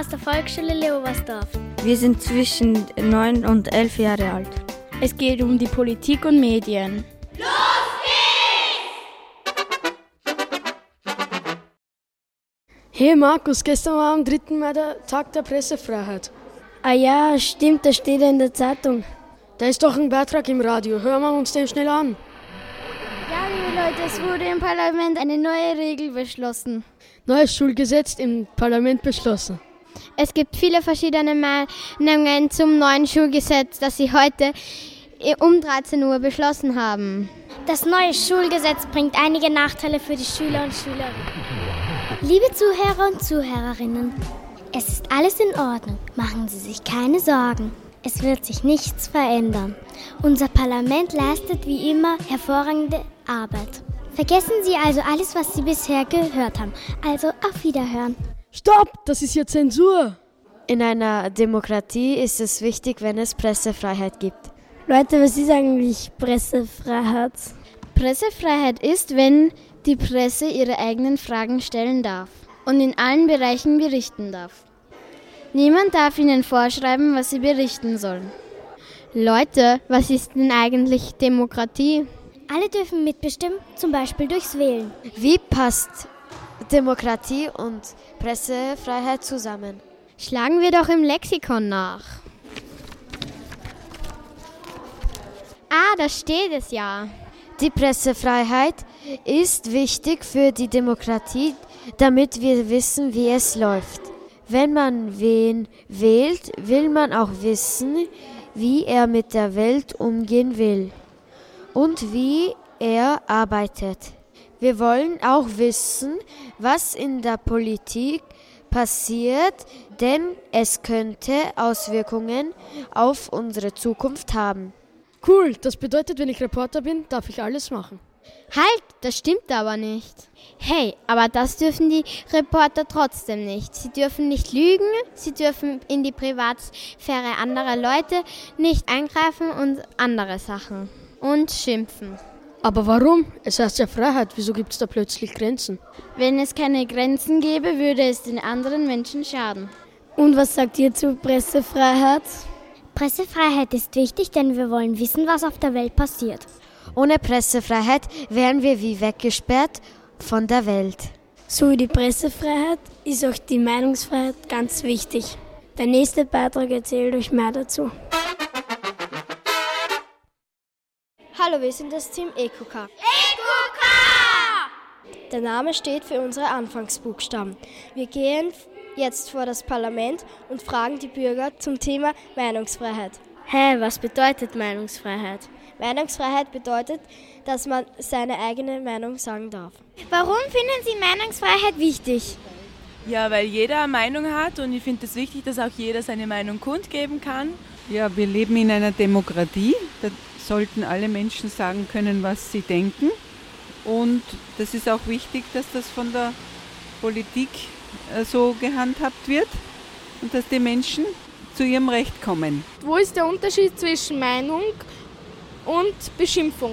aus der Volksschule Leobersdorf. Wir sind zwischen 9 und 11 Jahre alt. Es geht um die Politik und Medien. Los geht's! Hey Markus, gestern war am 3. Mai der Tag der Pressefreiheit. Ah ja, stimmt, das steht ja in der Zeitung. Da ist doch ein Beitrag im Radio, hören wir uns den schnell an. Ja, liebe Leute, es wurde im Parlament eine neue Regel beschlossen. Neues Schulgesetz im Parlament beschlossen. Es gibt viele verschiedene Meinungen zum neuen Schulgesetz, das Sie heute um 13 Uhr beschlossen haben. Das neue Schulgesetz bringt einige Nachteile für die Schüler und Schülerinnen. Liebe Zuhörer und Zuhörerinnen, es ist alles in Ordnung. Machen Sie sich keine Sorgen. Es wird sich nichts verändern. Unser Parlament leistet wie immer hervorragende Arbeit. Vergessen Sie also alles, was Sie bisher gehört haben. Also auf Wiederhören. Stopp, das ist ja Zensur. In einer Demokratie ist es wichtig, wenn es Pressefreiheit gibt. Leute, was ist eigentlich Pressefreiheit? Pressefreiheit ist, wenn die Presse ihre eigenen Fragen stellen darf und in allen Bereichen berichten darf. Niemand darf ihnen vorschreiben, was sie berichten sollen. Leute, was ist denn eigentlich Demokratie? Alle dürfen mitbestimmen, zum Beispiel durchs Wählen. Wie passt Demokratie und Pressefreiheit zusammen? Schlagen wir doch im Lexikon nach. Da steht es ja. Die Pressefreiheit ist wichtig für die Demokratie, damit wir wissen, wie es läuft. Wenn man wen wählt, will man auch wissen, wie er mit der Welt umgehen will und wie er arbeitet. Wir wollen auch wissen, was in der Politik passiert, denn es könnte Auswirkungen auf unsere Zukunft haben. Cool, das bedeutet, wenn ich Reporter bin, darf ich alles machen. Halt, das stimmt aber nicht. Hey, aber das dürfen die Reporter trotzdem nicht. Sie dürfen nicht lügen, sie dürfen in die Privatsphäre anderer Leute nicht eingreifen und andere Sachen. Und schimpfen. Aber warum? Es heißt ja Freiheit, wieso gibt es da plötzlich Grenzen? Wenn es keine Grenzen gäbe, würde es den anderen Menschen schaden. Und was sagt ihr zu Pressefreiheit? Pressefreiheit ist wichtig, denn wir wollen wissen, was auf der Welt passiert. Ohne Pressefreiheit wären wir wie weggesperrt von der Welt. So wie die Pressefreiheit ist auch die Meinungsfreiheit ganz wichtig. Der nächste Beitrag erzählt euch mehr dazu. Hallo, wir sind das Team EQK. EQK! Der Name steht für unsere Anfangsbuchstaben. Wir gehen jetzt vor das Parlament und fragen die Bürger zum Thema Meinungsfreiheit. Was bedeutet Meinungsfreiheit? Meinungsfreiheit bedeutet, dass man seine eigene Meinung sagen darf. Warum finden Sie Meinungsfreiheit wichtig? Ja, weil jeder eine Meinung hat und ich finde es wichtig, dass auch jeder seine Meinung kundgeben kann. Ja, wir leben in einer Demokratie. Da sollten alle Menschen sagen können, was sie denken. Und das ist auch wichtig, dass das von der Politik so gehandhabt wird und dass die Menschen zu ihrem Recht kommen. Wo ist der Unterschied zwischen Meinung und Beschimpfung?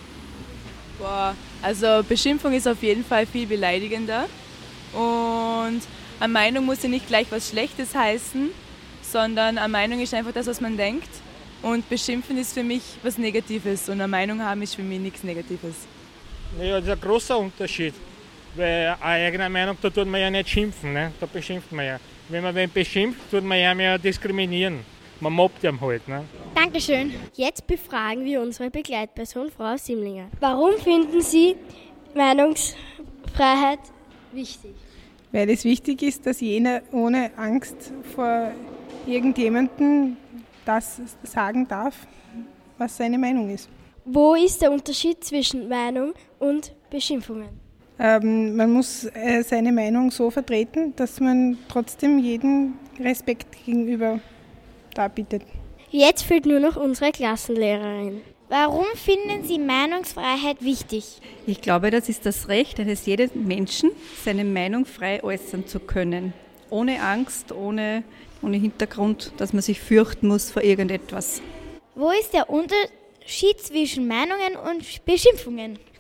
Also Beschimpfung ist auf jeden Fall viel beleidigender und eine Meinung muss ja nicht gleich was Schlechtes heißen, sondern eine Meinung ist einfach das, was man denkt und Beschimpfen ist für mich was Negatives und eine Meinung haben ist für mich nichts Negatives. Ja, das ist ein großer Unterschied, weil eine eigene Meinung, da tut man ja nicht schimpfen, ne? Da beschimpft man ja. Wenn man wen beschimpft, tut man ja mehr diskriminieren. Man mobbt ihn halt. Ne? Dankeschön. Jetzt befragen wir unsere Begleitperson, Frau Simlinger. Warum finden Sie Meinungsfreiheit wichtig? Weil es wichtig ist, dass jeder ohne Angst vor irgendjemandem das sagen darf, was seine Meinung ist. Wo ist der Unterschied zwischen Meinung und Beschimpfungen? Man muss seine Meinung so vertreten, dass man trotzdem jedem Respekt gegenüber darbietet. Jetzt fehlt nur noch unsere Klassenlehrerin. Warum finden Sie Meinungsfreiheit wichtig? Ich glaube, das ist das Recht eines jeden Menschen, seine Meinung frei äußern zu können. Ohne Angst, ohne Hintergrund, dass man sich fürchten muss vor irgendetwas. Wo ist der Unterschied zwischen Meinungen und Beschimpfungen?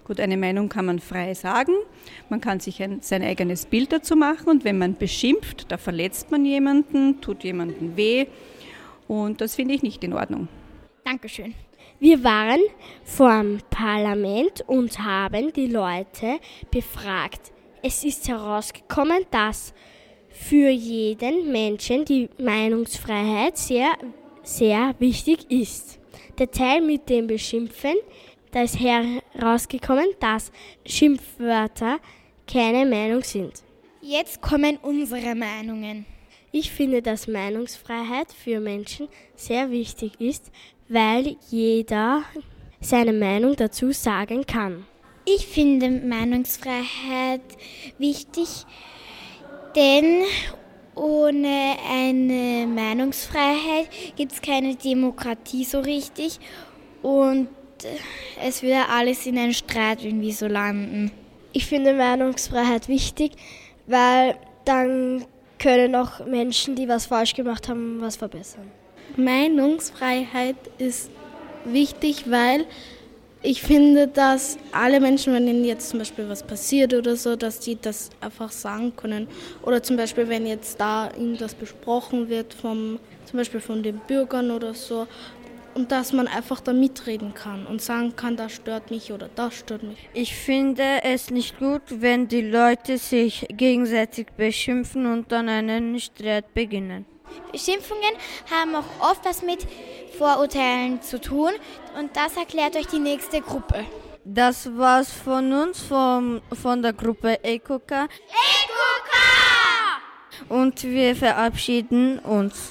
Gut, eine Meinung kann man frei sagen, man kann sich sein eigenes Bild dazu machen und wenn man beschimpft, da verletzt man jemanden, tut jemandem weh und das finde ich nicht in Ordnung. Dankeschön. Wir waren vorm Parlament und haben die Leute befragt. Es ist herausgekommen, dass für jeden Menschen die Meinungsfreiheit sehr, sehr wichtig ist. Der Teil mit dem Beschimpfen, da ist herausgekommen, dass Schimpfwörter keine Meinung sind. Jetzt kommen unsere Meinungen. Ich finde, dass Meinungsfreiheit für Menschen sehr wichtig ist, weil jeder seine Meinung dazu sagen kann. Ich finde Meinungsfreiheit wichtig, denn ohne eine Meinungsfreiheit gibt es keine Demokratie so richtig und es würde alles in einen Streit irgendwie so landen. Ich finde Meinungsfreiheit wichtig, weil dann können auch Menschen, die was falsch gemacht haben, was verbessern. Meinungsfreiheit ist wichtig, weil ich finde, dass alle Menschen, wenn ihnen jetzt zum Beispiel was passiert oder so, dass die das einfach sagen können. Oder zum Beispiel, wenn jetzt da irgendwas besprochen wird, zum Beispiel von den Bürgern oder so, und dass man einfach da mitreden kann und sagen kann, das stört mich oder das stört mich. Ich finde es nicht gut, wenn die Leute sich gegenseitig beschimpfen und dann einen Streit beginnen. Beschimpfungen haben auch oft was mit Vorurteilen zu tun und das erklärt euch die nächste Gruppe. Das war's von uns, von der Gruppe EcoK. Und wir verabschieden uns.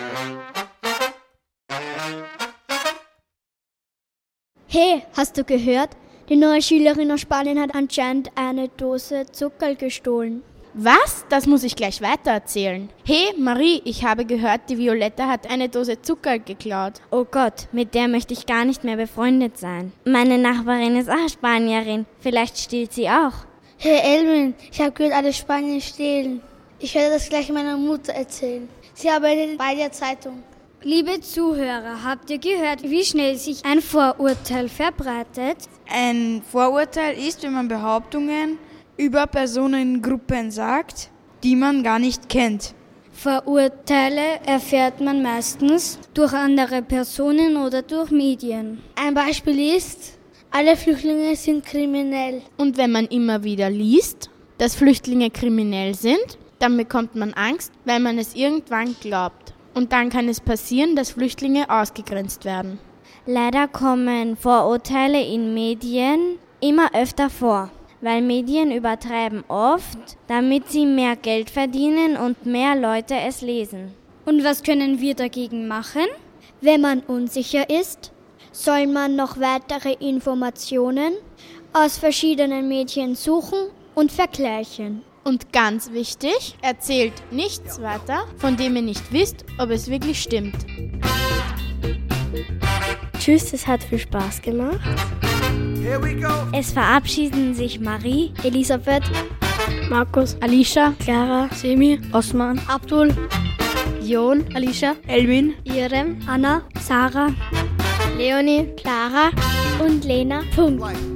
Hey, hast du gehört? Die neue Schülerin aus Spanien hat anscheinend eine Dose Zuckerl gestohlen. Was? Das muss ich gleich weitererzählen. Hey, Marie, ich habe gehört, die Violetta hat eine Dose Zuckerl geklaut. Oh Gott, mit der möchte ich gar nicht mehr befreundet sein. Meine Nachbarin ist auch Spanierin. Vielleicht stiehlt sie auch. Hey Elvin, ich habe gehört, alle Spanier stehlen. Ich werde das gleich meiner Mutter erzählen. Sie arbeitet bei der Zeitung. Liebe Zuhörer, habt ihr gehört, wie schnell sich ein Vorurteil verbreitet? Ein Vorurteil ist, wenn man Behauptungen über Personengruppen sagt, die man gar nicht kennt. Vorurteile erfährt man meistens durch andere Personen oder durch Medien. Ein Beispiel ist, alle Flüchtlinge sind kriminell. Und wenn man immer wieder liest, dass Flüchtlinge kriminell sind, dann bekommt man Angst, weil man es irgendwann glaubt. Und dann kann es passieren, dass Flüchtlinge ausgegrenzt werden. Leider kommen Vorurteile in Medien immer öfter vor, weil Medien übertreiben oft, damit sie mehr Geld verdienen und mehr Leute es lesen. Und was können wir dagegen machen? Wenn man unsicher ist, soll man noch weitere Informationen aus verschiedenen Medien suchen und vergleichen. Und ganz wichtig, erzählt nichts weiter, von dem ihr nicht wisst, ob es wirklich stimmt. Tschüss, es hat viel Spaß gemacht. Es verabschieden sich Marie, Elisabeth, Markus, Alicia, Clara, Semi, Osman, Abdul, Jon, Alicia, Elvin, Irem, Anna, Sarah, Leonie, Clara und Lena. Punkt.